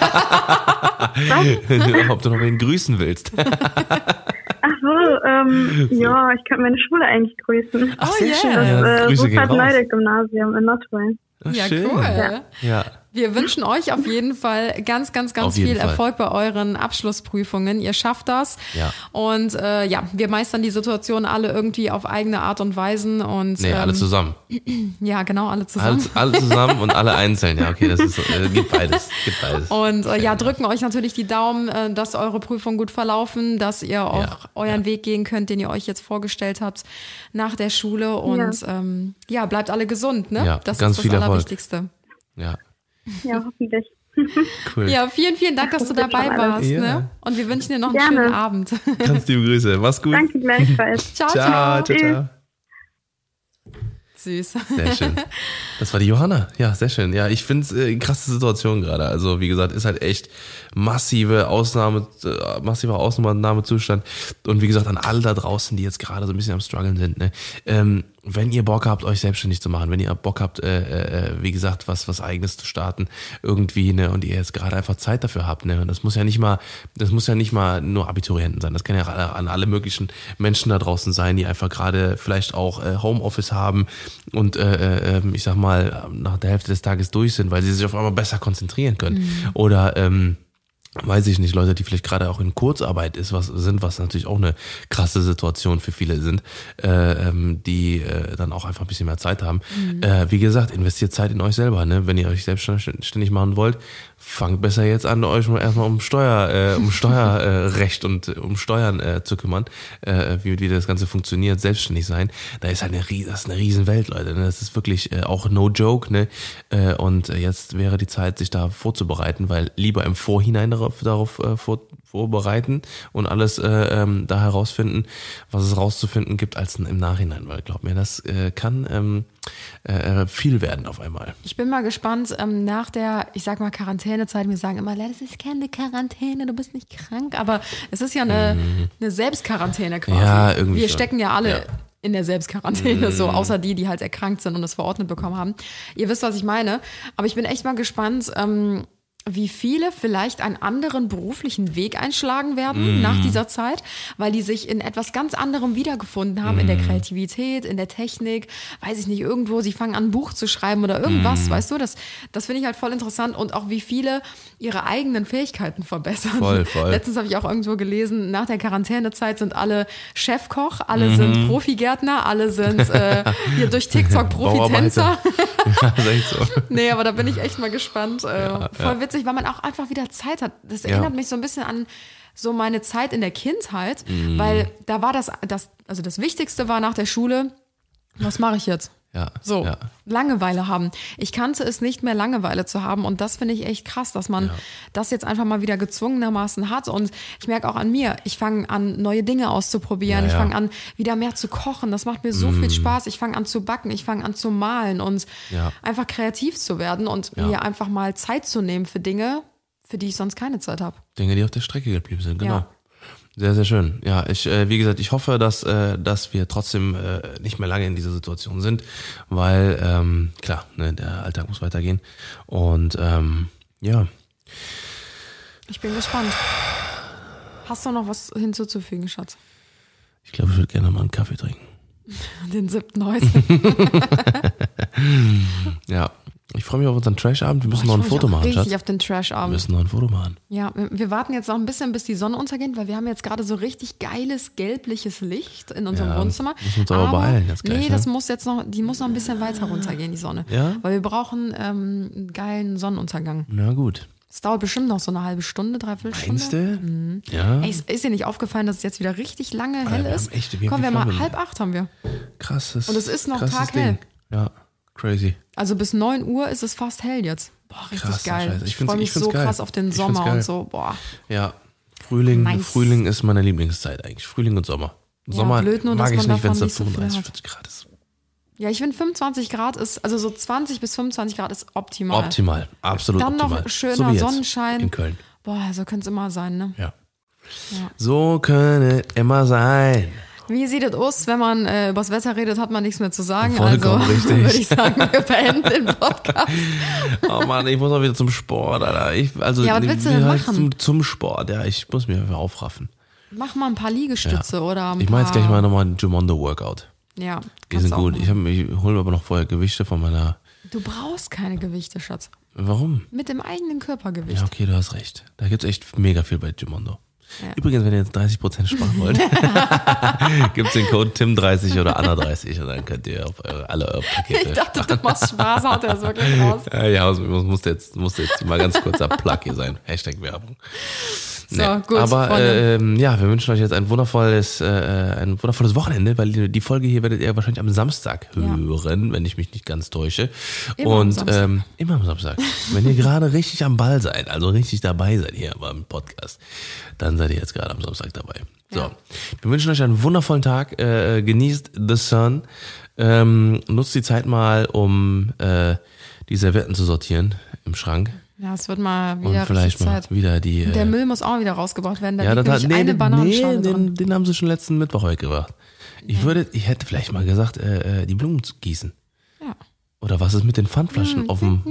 Ob du noch wen grüßen willst?
Ach so, ähm, ja, ich könnte meine Schule eigentlich grüßen.
Ach, sehr
yeah.
schön.
Das
Ja,
äh,
Grüße gehen raus.
Rupert-Neide-Gymnasium in Nordrhein.
Ach,
Ja,
schön.
cool.
Ja.
Ja.
Wir wünschen euch auf jeden Fall ganz, ganz, ganz
Auf jeden
viel
Fall.
Erfolg bei euren Abschlussprüfungen. Ihr schafft das.
Ja.
Und äh, ja, wir meistern die Situation alle irgendwie auf eigene Art und Weisen. Und,
Nee, alle
ähm,
zusammen.
Ja, genau, alle zusammen.
Alle, alle zusammen und alle einzeln. Ja, okay, das ist, äh, gibt beides. Gibt beides.
Und äh, ja, drücken euch natürlich die Daumen, äh, dass eure Prüfungen gut verlaufen, dass ihr auch
Ja,
euren
ja.
Weg gehen könnt, den ihr euch jetzt vorgestellt habt nach der Schule. Und ja, ähm, ja bleibt alle gesund, ne?
Ja,
das
ganz
ist das
viel Erfolg.
Allerwichtigste.
Ja,
Ja, hoffentlich.
cool.
Ja, vielen, vielen Dank, dass du dabei warst.
Ja.
Ne? Und wir wünschen dir noch einen
Gerne.
schönen Abend.
Ganz liebe Grüße. Mach's gut.
Danke gleichfalls.
Ciao,
Ciao,
ciao.
ciao, ciao.
Süß.
Sehr schön. Das war die Johanna. Ja, sehr schön. Ja, ich finde es äh, eine krasse Situation gerade. Also, wie gesagt, ist halt echt massive Ausnahme, äh, massiver Ausnahmezustand. Und wie gesagt, an alle da draußen, die jetzt gerade so ein bisschen am struggeln sind, ne, ähm, wenn ihr Bock habt, euch selbstständig zu machen, wenn ihr Bock habt, äh, äh, wie gesagt, was was Eigenes zu starten, irgendwie, ne, und ihr jetzt gerade einfach Zeit dafür habt, ne, und das muss ja nicht mal, das muss ja nicht mal nur Abiturienten sein, das kann ja an alle möglichen Menschen da draußen sein, die einfach gerade vielleicht auch äh, Homeoffice haben und äh, äh, ich sag mal nach der Hälfte des Tages durch sind, weil sie sich auf einmal besser konzentrieren können, mhm. oder ähm, weiß ich nicht, Leute, die vielleicht gerade auch in Kurzarbeit ist, was sind, was natürlich auch eine krasse Situation für viele sind, äh, ähm, die äh, dann auch einfach ein bisschen mehr Zeit haben. Mhm. Äh, wie gesagt, investiert Zeit in euch selber, ne? Wenn ihr euch selbstständig machen wollt, fangt besser jetzt an, euch mal erstmal um Steuer, äh, um Steuerrecht äh, und äh, um Steuern äh, zu kümmern, äh, wie, wie das Ganze funktioniert, selbstständig sein. Da ist halt eine, das ist eine Riesenwelt, Leute. Ne? Das ist wirklich äh, auch no joke, ne? Äh, und jetzt wäre die Zeit, sich da vorzubereiten, weil lieber im Vorhinein darauf, darauf äh, vor, vorbereiten und alles äh, ähm, da herausfinden, was es rauszufinden gibt, als im Nachhinein, weil glaub mir, das äh, kann ähm, äh, viel werden auf einmal.
Ich bin mal gespannt, ähm, nach der, ich sag mal, Quarantänezeit, wir sagen immer, das ist keine Quarantäne, du bist nicht krank, aber es ist ja eine, mhm. eine Selbstquarantäne quasi.
Ja, irgendwie
Wir
schon.
stecken ja alle
ja.
in der Selbstquarantäne, so, außer die, die halt erkrankt sind und es verordnet bekommen haben. Ihr wisst, was ich meine, aber ich bin echt mal gespannt, ähm, wie viele vielleicht einen anderen beruflichen Weg einschlagen werden mm. nach dieser Zeit, weil die sich in etwas ganz anderem wiedergefunden haben, mm. in der Kreativität, in der Technik, weiß ich nicht, irgendwo, sie fangen an, ein Buch zu schreiben oder irgendwas, mm. weißt du, das, das finde ich halt voll interessant und auch wie viele ihre eigenen Fähigkeiten verbessern.
Voll, voll.
Letztens habe ich auch irgendwo gelesen, nach der Quarantänezeit sind alle Chefkoch, alle mm. sind Profigärtner, alle sind äh, hier durch TikTok Profitänzer.
Ja, das ist echt so.
Nee, aber da bin ich echt mal gespannt. Äh,
ja,
voll
ja.
witzig, weil man auch einfach wieder Zeit hat. Das erinnert
ja.
mich so ein bisschen an so meine Zeit in der Kindheit,
mm.
weil da war das, das, also das Wichtigste war nach der Schule, was mache ich jetzt?
Ja,
so,
ja.
Langeweile haben. Ich kannte es nicht mehr, Langeweile zu haben und das finde ich echt krass, dass man
ja.
das jetzt einfach mal wieder gezwungenermaßen hat und ich merke auch an mir, ich fange an, neue Dinge auszuprobieren,
ja,
ich
ja.
fange an, wieder mehr zu kochen, das macht mir so
mm.
viel Spaß, ich fange an zu backen, ich fange an zu malen und
ja.
einfach kreativ zu werden und
ja.
mir einfach mal Zeit zu nehmen für Dinge, für die ich sonst keine Zeit habe.
Dinge, die auf der Strecke geblieben sind, genau.
Ja.
Sehr, sehr schön. Ja, ich, äh, wie gesagt, ich hoffe, dass, äh, dass wir trotzdem äh, nicht mehr lange in dieser Situation sind, weil, ähm, klar, ne, der Alltag muss weitergehen. Und ähm, ja.
Ich bin gespannt. Hast du noch was hinzuzufügen, Schatz?
Ich glaube, ich würde gerne mal einen Kaffee trinken.
Den siebten heute.
Ja. Ich freue mich auf unseren Trash-Abend. Wir müssen
Boah,
noch ein Foto machen,
richtig
Schatz.
auf den
Wir
Trash-Abend.
müssen noch ein Foto machen.
Ja, wir, wir warten jetzt noch ein bisschen, bis die Sonne untergeht, weil wir haben jetzt gerade so richtig geiles, gelbliches Licht in unserem
Ja,
Wohnzimmer.
müssen uns aber beeilen jetzt gleich,
Nee,
ne?
das muss jetzt noch, die muss noch ein bisschen weiter runtergehen, die Sonne.
Ja?
Weil wir brauchen ähm, einen geilen Sonnenuntergang.
Na gut.
Es dauert bestimmt noch so eine halbe Stunde, dreiviertel Stunde.
Meinst du?
Mhm.
Ja.
Ey, ist, ist dir nicht aufgefallen, dass es jetzt wieder richtig lange
Alter,
hell
wir
ist?
haben echt- wir-
Komm,
wie
wir mal
viel haben wir
halb acht haben wir.
Krasses.
Und es ist noch
krasses
taghell.
Ding. Ja, crazy.
Also bis neun Uhr ist es fast hell jetzt. Boah, richtig
Krass,
geil.
Scheiße. Ich
Ich,
find's-
freue
ich
mich
find's
so
geil.
krass auf den
Ich find's
Sommer
geil.
und so. Boah.
Ja, Frühling,
Nice.
Frühling ist meine Lieblingszeit eigentlich. Frühling und Sommer. Sommer
blöd nur, dass
mag ich
man
nicht, wenn es
davon
da
nicht so viel
fünfunddreißig,
hat.
vierzig Grad ist.
Ja, ich finde fünfundzwanzig Grad ist, also so zwanzig bis fünfundzwanzig Grad ist optimal.
Optimal, absolut
Dann
optimal.
noch schöner
so wie jetzt
Sonnenschein.
in Köln.
Boah, so könnte es immer sein, ne?
Ja.
Ja.
So könnte immer sein.
Wie sieht es aus, wenn man äh, übers Wetter redet, hat man nichts mehr zu sagen.
Vollkommen
also
richtig.
würde ich sagen, wir beenden den Podcast.
Oh Mann, ich muss auch wieder zum Sport, Alter. Ich, also,
Ja, was willst du denn
halt
machen?
Zum, zum Sport, ja. Ich muss mich einfach aufraffen.
Mach mal ein paar Liegestütze oder ein
Ich
paar...
mache jetzt gleich mal nochmal ein Jumondo-Workout.
Ja,
Die
kannst
sind
du auch
gut.
machen.
Ich, hab- ich hole mir aber noch vorher Gewichte von meiner...
Du brauchst keine Gewichte, Schatz.
Warum?
Mit dem eigenen Körpergewicht.
Ja, okay, du hast recht. Da gibt's echt mega viel bei Gymondo.
Ja.
Übrigens, wenn ihr jetzt dreißig Prozent sparen wollt, gibt's den Code Tim dreißig oder Anna dreißig und dann könnt ihr auf eure, alle eure Pakete
Ich dachte, du machst Spaß, haut er das wirklich raus.
Ja, ja, muss jetzt, muss jetzt mal ganz kurzer Plug hier sein. Hashtag Werbung.
So,
Nee.
gut,
Aber
Freunde.
ähm, ja, wir wünschen euch jetzt ein wundervolles, äh, ein wundervolles Wochenende, weil die, die Folge hier werdet ihr wahrscheinlich am Samstag hören, wenn ich mich nicht ganz täusche.
Immer am
Und
Samstag.
ähm, immer am Samstag. Wenn ihr gerade richtig am Ball seid, also richtig dabei seid hier beim Podcast, dann seid ihr jetzt gerade am Samstag dabei. So,
Ja.
wir wünschen euch einen wundervollen Tag. Äh, genießt the sun. Ähm, nutzt die Zeit mal, um äh, die Servietten zu sortieren im Schrank.
Ja, es wird mal
Und
wieder
vielleicht
richtig
mal
Zeit.
wieder die.
Der
äh,
Müll muss auch wieder rausgebracht werden. Da
ja,
liegt
das hat,
nämlich
nee,
eine
den-
Bananenschale
nee,
drin.
den, den haben sie schon letzten Mittwoch heute gebracht. Ich würde, ich hätte vielleicht mal gesagt, äh, äh, die Blumen zu gießen.
Ja.
Oder was ist mit den Pfandflaschen auf dem.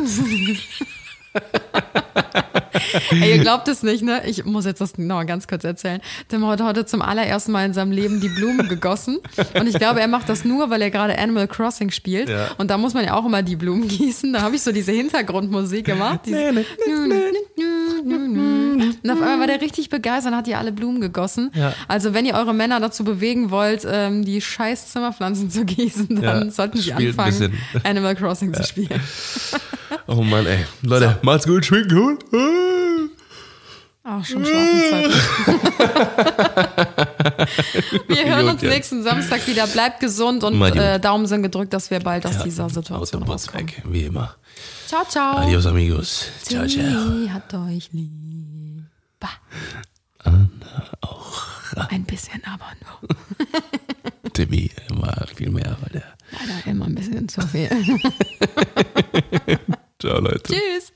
Ey, ihr glaubt es nicht, ne? Ich muss jetzt das noch mal ganz kurz erzählen. Tim hat heute zum allerersten Mal in seinem Leben die Blumen gegossen. Und ich glaube, er macht das nur, weil er gerade Animal Crossing spielt.
Ja.
Und da muss man ja auch immer die Blumen gießen. Da habe ich so diese Hintergrundmusik gemacht. Diese und auf einmal war der richtig begeistert und hat die alle Blumen gegossen.
Ja.
Also wenn ihr eure Männer dazu bewegen wollt, ähm, die scheiß Zimmerpflanzen zu gießen, dann
Ja,
sollten sie
spielt ein
anfangen,
bisschen.
Animal Crossing zu spielen.
Oh Mann, ey. Leute, macht's gut, schwingt gut.
Ach, schon Schlafenszeit. Wir hören
Gut,
uns
jetzt.
nächsten Samstag wieder. Bleibt gesund und
Mal gut.
äh, Daumen sind gedrückt, dass wir bald aus
Ja,
dieser
Aus
Situation
dem Bus
rauskommen.
weg, wie immer.
Ciao, ciao.
Adios, amigos. Ciao, ciao.
Timmy hat euch lieb. Bah.
Auch.
Ein bisschen, aber nur.
Timmy immer viel mehr, weil der.
Leider immer ein bisschen zu viel.
Ciao, Leute.
Tschüss.